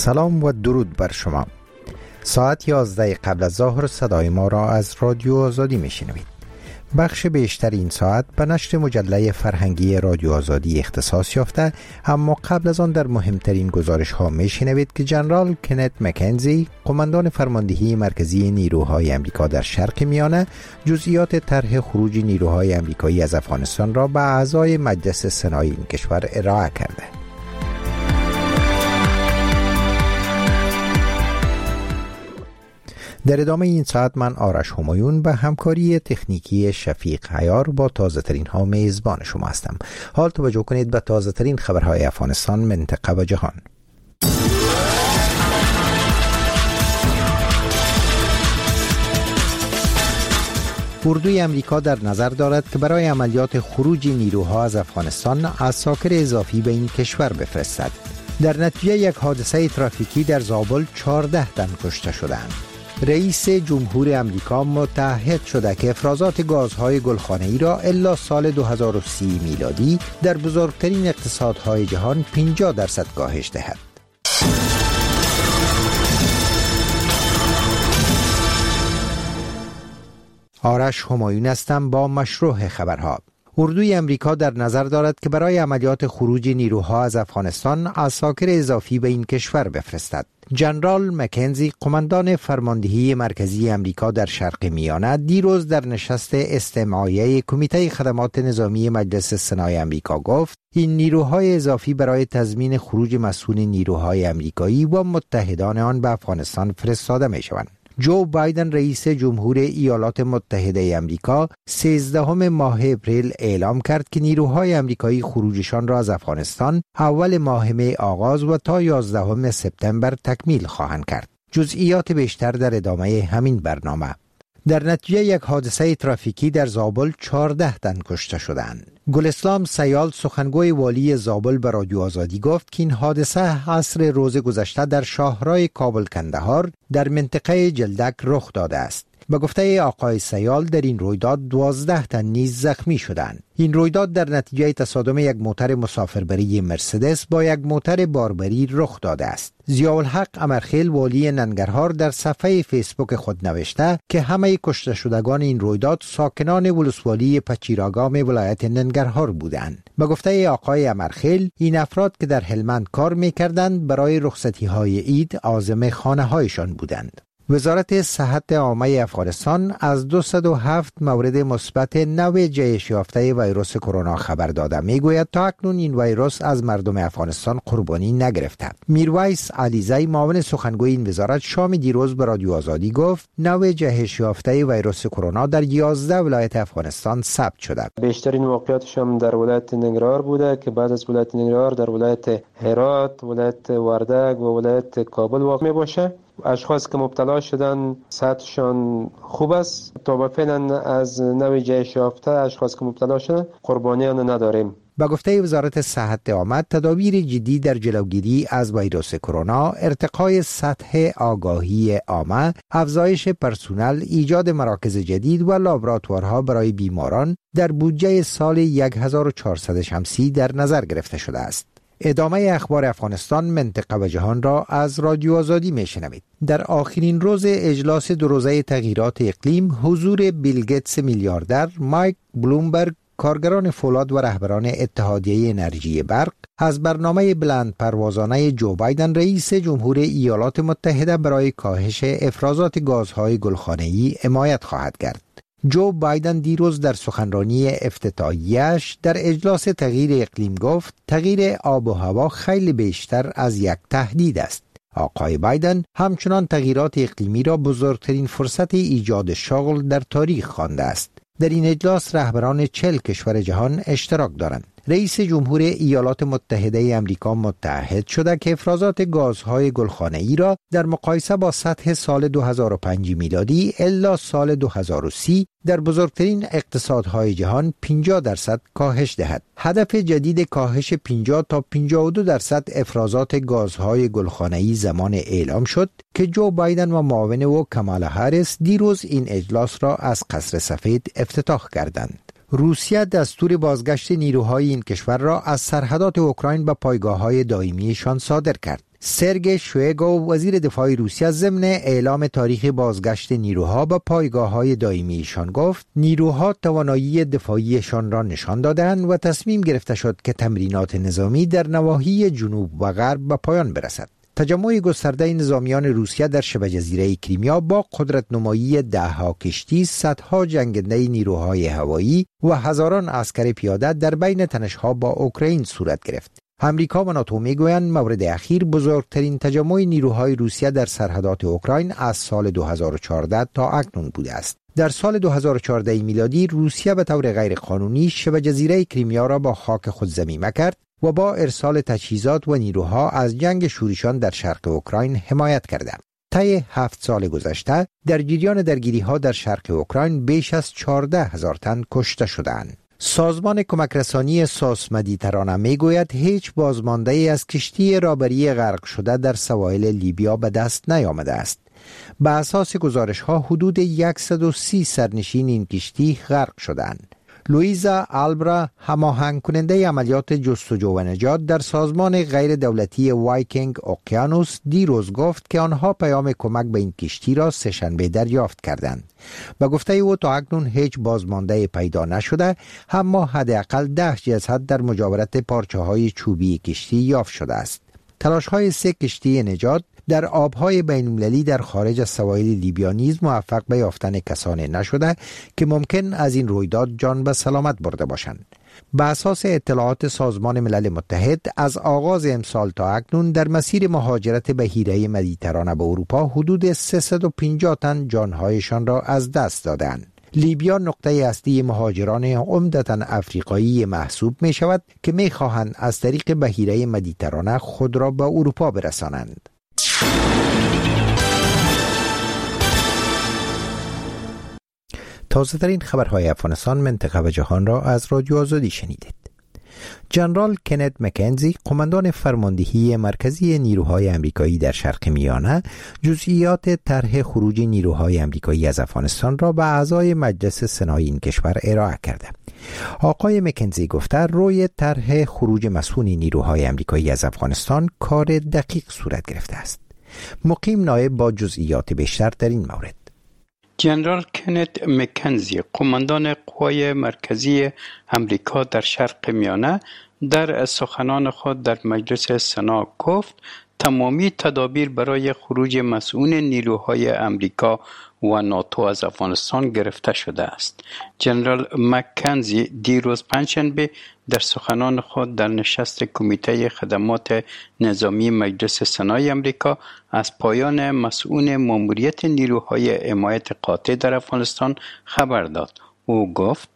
سلام و درود بر شما. ساعت 11 قبل از ظهر صدای ما را از رادیو آزادی میشنوید. بخش بیشتر این ساعت به نشر مجله فرهنگی رادیو آزادی اختصاص یافته، اما قبل از آن در مهمترین گزارش ها میشنوید که جنرال کنت مکنزی، قماندان فرماندهی مرکزی نیروهای امریکا در شرق میانه، جزئیات طرح خروج نیروهای امریکایی از افغانستان را به اعضای مجلس سنای این کشور ارائه کرده. در ادامه این ساعت من آرش همایون به همکاری تکنیکی شفیق حیار با تازه ترین ها میزبان شما هستم. حال توجه کنید به تازه ترین خبرهای افغانستان، منطقه و جهان. اردوی امریکا در نظر دارد که برای عملیات خروج نیروها از افغانستان عساکر اضافی به این کشور بفرستد. در نتیجه یک حادثه ترافیکی در زابل 14 تن کشته شدند. رئیس جمهور امریکا متعهد شده که افرازات گازهای گلخانه‌ای را الا سال 2030 میلادی در بزرگترین اقتصادهای جهان 50% کاهش دهد. آرش همایون هستم با مشروع خبرها. اردوی امریکا در نظر دارد که برای عملیات خروج نیروها از افغانستان عساکر اضافی به این کشور بفرستد. جنرال مکنزی، قماندان فرماندهی مرکزی امریکا در شرق میانه، دیروز در نشست استماعیه کمیته خدمات نظامی مجلس سنای امریکا گفت این نیروهای اضافی برای تضمین خروج مسئول نیروهای امریکایی و متحدان آن به افغانستان فرستاده می شوند. جو بایدن رئیس جمهور ایالات متحده امریکا 13 ماه اپریل اعلام کرد که نیروهای امریکایی خروجشان را از افغانستان اول ماه می آغاز و تا 11 سپتامبر تکمیل خواهند کرد. جزئیات بیشتر در ادامه همین برنامه. در نتیجه یک حادثه ترافیکی در زابل 14 تن کشته شدند. گلاسلام سیال، سخنگوی والی زابل، به رادیو آزادی گفت که این حادثه عصر روز گذشته در شاهراه کابل کندهار در منطقه جلدک رخ داده است. به گفته آقای سیال در این رویداد 12 تن نیز زخمی شدند. این رویداد در نتیجه تصادم یک موتر مسافربری مرسدس با یک موتر باربری رخ داده است. ضیاءالحق امرخیل، والی ننگرهار، در صفحه فیسبوک خود نوشته که همه کشته شدگان این رویداد ساکنان ولسوالی پچیراگام ولایت ننگرهار بودند. به گفته آقای امرخیل این افراد که در هلمند کار می‌کردند برای رخصتی‌های عید عازم خانه‌هایشان بودند. وزارت صحت عامه افغانستان از 207 مورد مثبت نوع جهش یافته ویروس کرونا خبر داده. میگوید تا اکنون این ویروس از مردم افغانستان قربانی نگرفته. میرویس علیزی، معاون سخنگوی این وزارت، شام دیروز به رادیو آزادی گفت نوع جهش یافته ویروس کرونا در 11 ولایت افغانستان ثبت شده. بیشترین واقعیتش هم در ولایت ننگرهار بوده که بعد از ولایت ننگرهار در ولایت هرات، ولایت وردگ و ولایت کابل واقع می باشه. اشخاص که مبتلا شدن سطحشان خوب است. تا فعلا از نوع جهش یافته اشخاص که مبتلا شدن قربانیان نداریم. با گفته وزارت صحت عامه، تدابیر جدی در جلوگیری از ویروس کرونا، ارتقای سطح آگاهی عامه، افزایش پرسنل، ایجاد مراکز جدید و لابراتوارها برای بیماران در بودجه سال 1400 شمسی در نظر گرفته شده است. ادامه اخبار افغانستان، منطقه و جهان را از رادیو آزادی میشنوید. در آخرین روز اجلاس دو روزه تغییرات اقلیم، حضور بیل گیتس میلیاردر، مایک بلومبرگ، کارگران فولاد و رهبران اتحادیه انرژی برق از برنامه بلند پروازانه جو بایدن رئیس جمهور ایالات متحده برای کاهش افرازات گازهای گلخانه‌ای حمایت خواهد کرد. جو بایدن دیروز در سخنرانی افتتاحیه‌اش در اجلاس تغییر اقلیم گفت تغییر آب و هوا خیلی بیشتر از یک تهدید است. آقای بایدن همچنان تغییرات اقلیمی را بزرگترین فرصت ایجاد شغل در تاریخ خوانده است. در این اجلاس رهبران 40 کشور جهان اشتراک دارند. رئیس جمهور ایالات متحده امریکا متعهد شده که افرازات گازهای گلخانه‌ای را در مقایسه با سطح سال 2005 میلادی الا سال 2030 در بزرگترین اقتصادهای جهان 50% کاهش دهد. هدف جدید کاهش 50 تا 52% افرازات گازهای گلخانه‌ای زمان اعلام شد که جو بایدن و معاون او کامالا هریس دیروز این اجلاس را از قصر سفید افتتاح کردند. روسیه دستور بازگشت نیروهای این کشور را از سرحدات اوکراین به پایگاه‌های دائمیشان صادر کرد. سرگئی شویگو وزیر دفاع روسیه ضمن اعلام تاریخ بازگشت نیروها به پایگاه‌های دائمی ایشان گفت نیروها توانایی دفاعیشان را نشان دادند و تصمیم گرفته شد که تمرینات نظامی در نواحی جنوب و غرب به پایان برسد. تجمع گسترده نظامیان روسیه در شبه جزیره کریمیا با قدرت نمایی دهها کشتی، صدها جنگنده نیروهای هوایی و هزاران عسکر پیاده در بین تنش‌ها با اوکراین صورت گرفت. امریکا و ناتو میگویند مورد اخیر بزرگترین تجمع نیروهای روسیه در سرحدات اوکراین از سال 2014 تا اکنون بوده است. در سال 2014 میلادی روسیه به طور غیرقانونی شبه جزیره کریمیا را با خاک خود ضمیمه کرد و با ارسال تجهیزات و نیروها از جنگ شورشان در شرق اوکراین حمایت کرده. طی 7 سال گذشته در جریان درگیری‌ها در شرق اوکراین بیش از 14,000 تن کشته شدند. سازمان کمک رسانی ساس مدیترانه میگوید هیچ بازمانده‌ای از کشتی رابری غرق شده در سواحل لیبیا به دست نیامده است. به اساس گزارش‌ها حدود 130 سرنشین این کشتی غرق شدند. لویزا آلبرا هماهنگ کننده عملیات جستجو و نجات در سازمان غیر دولتی وایکینگ اوکیانوس دیروز گفت که آنها پیام کمک به این کشتی را سه‌شنبه دریافت کردند. به گفته او تا اکنون هیچ بازمانده پیدا نشده، اما حداقل 10 جسد در مجاورت پارچه‌های چوبی کشتی یافت شده است. تلاش‌های 3 کشتی نجات در آبهای بین‌المللی در خارج از سواحل لیبیا نیز موفق به یافتن کسانی نشده که ممکن از این رویداد جان به سلامت برده باشند. به اساس اطلاعات سازمان ملل متحد از آغاز امسال تا اکنون در مسیر مهاجرت به حیره مدیترانه به اروپا حدود 350 تن جانهایشان را از دست دادند. لیبیا نقطه اصلی مهاجران عمدتاً افریقایی محسوب می شود که می خواهند از طریق بحیره مدیترانه خود را به اروپا برسانند. تازه ترین خبرهای افغانستان، منطقه و جهان را از رادیو آزادی شنیدید. جنرال کنت مکنزی، قماندان فرماندهی مرکزی نیروهای امریکایی در شرق میانه، جزئیات طرح خروج نیروهای امریکایی از افغانستان را به اعضای مجلس سنای این کشور ارائه کرده. آقای مکنزی گفته روی طرح خروج مسئول نیروهای امریکایی از افغانستان کار دقیق صورت گرفته است. مقیم نایب با جزئیات بیشتر در این مورد. جنرال کنت مکنزی، قماندان قوای مرکزی امریکا در شرق میانه، در سخنان خود در مجلس سنا گفت تمامی تدابیر برای خروج مسئول نیروهای امریکا و ناتو از افغانستان گرفته شده است. جنرال مکنزی دیروز پنجشنبه در سخنان خود در نشست کمیته خدمات نظامی مجلس سنای امریکا از پایان مسئول ماموریت نیروهای حمایت قاطع در افغانستان خبر داد. او گفت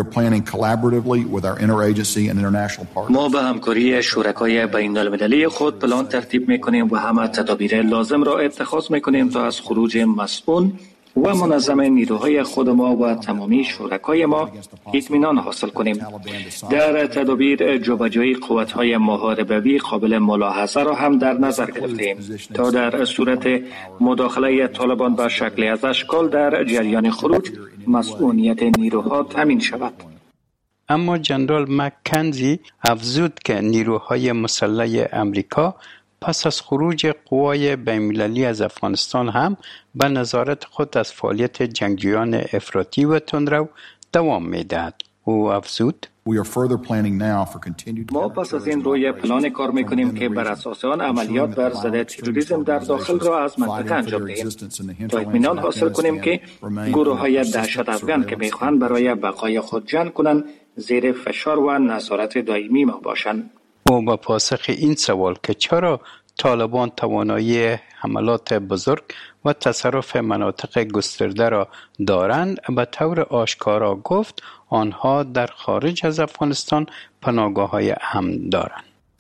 ما به همکاری شرکای بین المللی خود پلان ترتیب میکنیم و همه تدابیر لازم را اتخاذ میکنیم تا از خروج مسئول و منظم نیروهای خود ما و تمامی شرکای ما اطمینان حاصل کنیم. در تدابیر جابجایی قوت‌های محاربه‌ای قابل ملاحظه را هم در نظر گرفتیم تا در صورت مداخله طالبان به شکل از اشکال در جریان خروج مسئولیت نیروها تامین شود. اما جنرال مکنزی افزود که نیروهای مسلح امریکا پس از خروج قوای بین‌المللی از افغانستان هم به نظارت خود از فعالیت جنگجویان افراطی و تندرو دوام می‌دهد. او افزود ما پس از این روی پلان کار میکنیم که بر اساس آن عملیات بر ضد تروریسم در داخل را از منطقه انجام دهیم تا اطمینان حاصل کنیم که گروه‌های دهشت افغان که میخواهند برای بقای خود جنگ کنند زیر فشار و نظارت دائمی ما باشند. او به پاسخ این سوال که چرا طالبان توانایی حملات بزرگ و تصرف مناطق گسترده را دارند به طور آشکارا گفت آنها در خارج از افغانستان پناهگاه‌های امن دارند.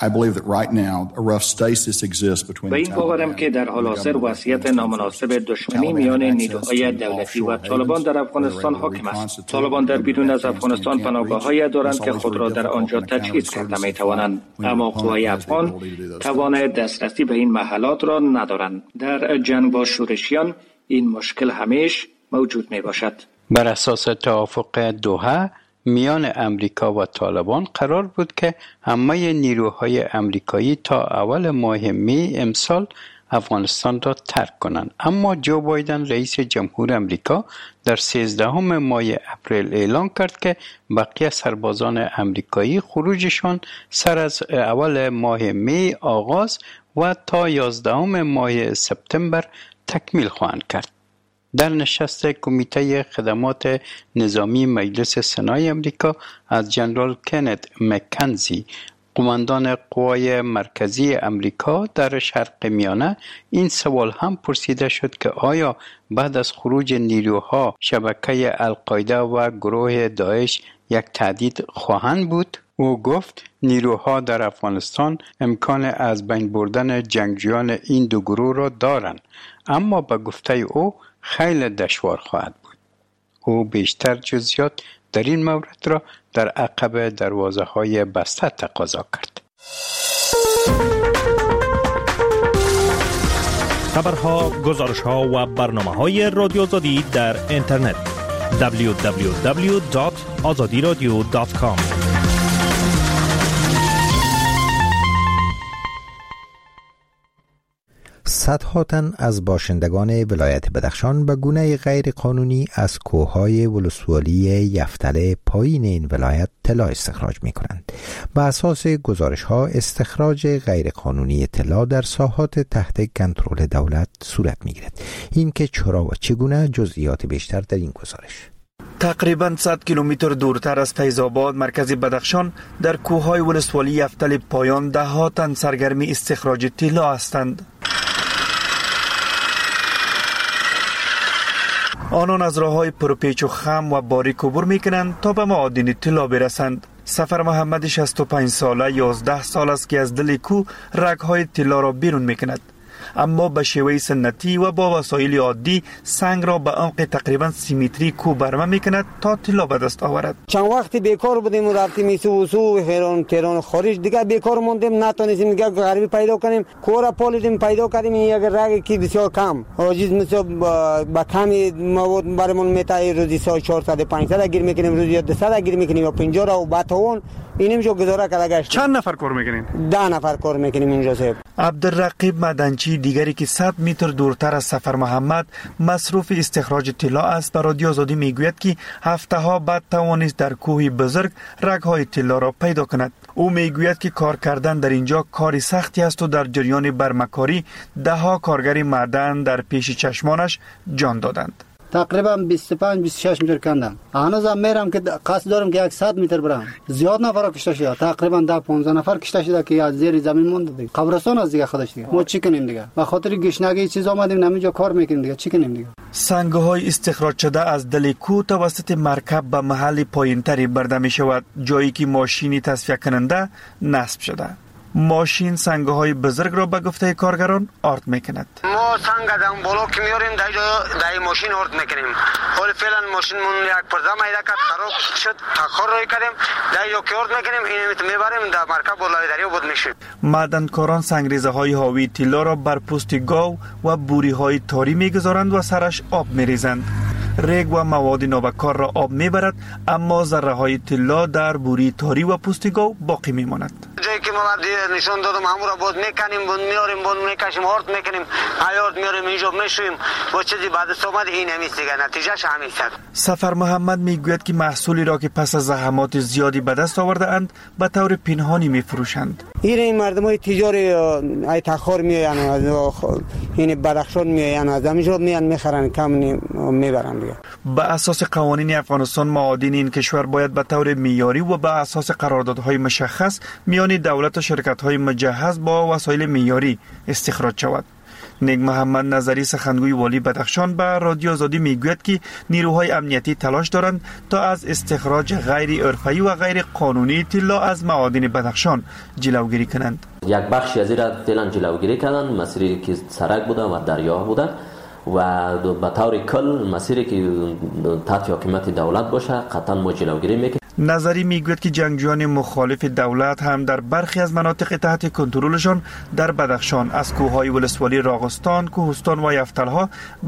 به این باورم که در حال حاضر وضعیت نامناسب دشمنی میان نیروهای دولتی و طالبان در افغانستان حاکم است. طالبان در بیرون از افغانستان پناهگاه‌هایی دارند که خود را در آنجا تجهیز کرده می‌توانند، اما قوای افغان توان دسترسی به این محلات را ندارند. در جنگ با شورشیان این مشکل همیشه موجود میباشد. بر اساس توافق دوحه میان امریکا و طالبان قرار بود که همه نیروهای امریکایی تا اول ماه می امسال افغانستان را ترک کنند. اما جو بایدن رئیس جمهور امریکا در 13 ماه اپریل اعلان کرد که بقیه سربازان امریکایی خروجشان سر از اول ماه می آغاز و تا 11 ماه سپتامبر تکمیل خواهند کرد. در نشست کمیته خدمات نظامی مجلس سنای امریکا از جنرال کنت مکنزی، قماندان قوای مرکزی امریکا در شرق میانه، این سوال هم پرسیده شد که آیا بعد از خروج نیروها شبکه القاعده و گروه داعش یک تهدید خواهند بود؟ او گفت نیروها در افغانستان امکان از بین بردن جنگجویان این دو گروه را دارند، اما به گفته او خیلی دشوار خواهد بود. او بیشتر جزئیات در این مورد را در عقب دروازه‌های بسته تقاضا کرد. خبرها، گزارش‌ها و برنامه‌های رادیو آزادی در اینترنت www.azadiradio.com. صدها تن از باشندگان ولایت بدخشان به گونه غیر قانونی از کوههای ولسوالی یفتل پایین این ولایت طلا استخراج می کنند. به اساس گزارش ها استخراج غیر قانونی طلا در ساحات تحت کنترل دولت صورت می گیرد. این که چرا و چگونه، جزئیات بیشتر در این گزارش. تقریباً 100 کیلومتر دورتر از فیض‌آباد مرکز بدخشان در کوههای ولسوالی یفتل پایان ده‌ها تن سرگرمی استخراج طلا هستند. آنان از راه‌های پرپیچ و خم و باریک عبور می‌کنند تا به معادن طلا برسند. سفر محمد 65 ساله 11 سال است که از دل کوه رگ‌های طلا را بیرون می‌کند، اما به شیوه سنتی و با وسایل عادی سنگ را به عمق تقریبا 30 متری کوه برمه میکند تا طلا به دست آورد. چند وقتی بیکار بودیم و رفتیم سو تهران خارج، دیگه بیکار موندیم، نتونستیم دیگه غریبی پیدا کنیم. کوره پالیدیم، پیدا کردیم یک رگ که بسیار کم، عاجز مثل با کمی مواد برامون میتای روزی 400 500 گیر میکنیم، روزی 200 گیر میکنیم و 50 را و باتون اینم جو گزاره کرده گشت. چند نفر کار میکنین؟ 10 نفر کار میکنیم اینجا صاحب. عبدالرقیب مدنچی دیگری که 100 متر دورتر از سفر محمد مصروف استخراج طلا است، به رادیو آزادی میگوید که هفته ها بعد توانست در کوه بزرگ رگ‌های طلا را پیدا کند. او میگوید که کار کردن در اینجا کاری سختی است و در جریان برمکاری ده‌ها کارگر معدن در پیش چشمانش جان دادند. تقریبا 25-26 متر کندم. هنوزم میرم که قصد دارم که 100 متر برم. زیاد نفر کشته شده، تقریبا 10-15 نفر کشته شده که از زیر زمین مونده دیگه. قبرستان از دیگه خودش دیگه. ما چی کنیم دیگه؟ به خاطر گشنگی چیز آمدیم همینجا کار میکنیم دیگه. چی کنیم دیگه؟ سنگ‌های استخراج شده از دل کوه توسط مرکب به محل پایین‌تری برده می شود، جایی که ماشینی تصفیه کننده نصب شده. ماشین سنگ‌های بزرگ را به گفته کارگران آرد میکند. ما سنگ دم بالا که میاریم دای ماشین آرد میکنیم. حالا فعلا ماشین مون یک پرده میده که خراب شد، تاخیر روی کردیم، دای جو که آرد میکنیم، اینو میبریم در مرکب بالای دریا بود میشیم. معدنکاران سنگریزه‌های حاوی طلا را بر پوست گاو و بوری‌های تاری میگذارند و سرش آب میریزند. ریگ و مواد نابکار را آب میبرد، اما ذره‌های طلا در بوری تاری و پوست گاو باقی میماند. جایی که ما نشون دادم همون را باز میکنیم، باز میاریم، باز میکشیم، آرد میکنیم، آرد میاریم، اینجا میشویم و چیزی بعد از اومد این همیست دیگه، نتیجهش همیست. سفر محمد میگوید که محصولی را که پس از زحمات زیادی به دست آورده اند به طور پنهانی میفروشند. این مردمای تجاری ای تاخر میان از این بدخشان میان از همینجا میان میخرن، کم میبرن دیگه. به اساس قوانین افغانستان معادن این کشور باید به طور معیاری و به اساس قراردادهای مشخص میان دولت و شرکت‌های مجهز با وسایل معیاری استخراج شود. نیک محمد نظری سخنگوی والی بدخشان به رادیو آزادی میگوید که نیروهای امنیتی تلاش دارند تا از استخراج غیر عرفی و غیر قانونی طلا از معادن بدخشان جلوگیری کنند. یک بخشی از این را فعلا جلوگیری کردند، مسیری که سرک بوده و دریا بوده و به طور کل مسیری که تحت حکومت دولت باشه قطعا ما جلوگیری میکنیم. نظری میگوید که جنگجویان مخالف دولت هم در برخی از مناطق تحت کنترلشان در بدخشان از کوههای ولسوالی راغستان، کوهستان و یفتلها